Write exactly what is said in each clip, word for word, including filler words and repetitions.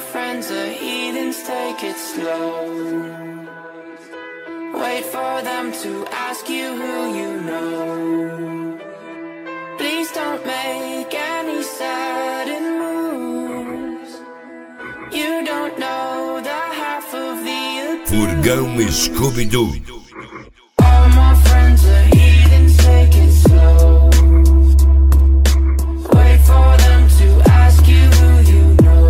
friends are heathens, take it slow. Wait for them to ask you who you know. Please don't make any sudden moves. You don't know the half of the Furgão Scooby-Doo. All my friends are heathens, take it slow. Wait for them to ask you who you know.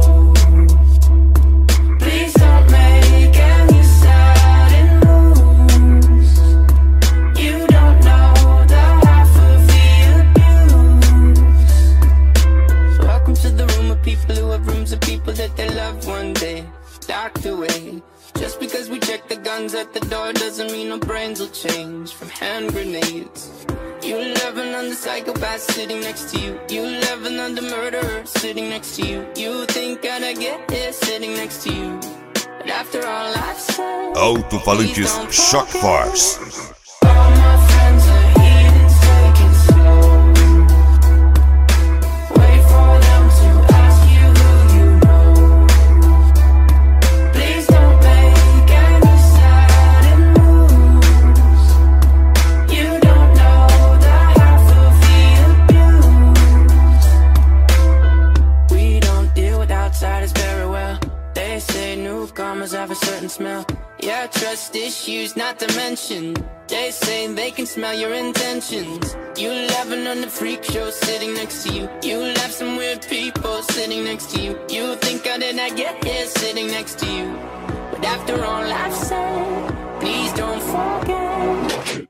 Please don't make any sudden moves. You don't know the half of the abuse. Welcome to the room of people who have rooms of people that they love one day docked away. Just because we check the guns at the door doesn't mean our brains will change from hand grenades. You laughing on the psychopath sitting next to you. You laughing on the murderer sitting next to you. You think I'd get here sitting next to you. But after all I've said, Alto-falantes Shock Force. all my friends are heathens, take it slow. Wait for them to ask you who you know. Please don't make any sudden moves. You don't know the half of the abuse. We don't deal with outsiders very well. They say newcomers have a certain smell. Yeah, trust issues not to mention. They say they can smell your intentions. You laughing on the freak show sitting next to you. You laugh some weird people sitting next to you. You think how did I get here sitting next to you? But after all I've said, please don't forget.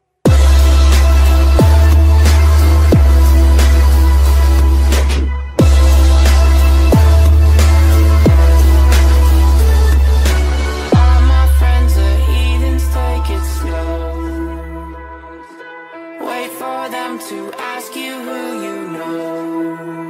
All my friends are heathens, take it slow. Wait for them to ask you who you know.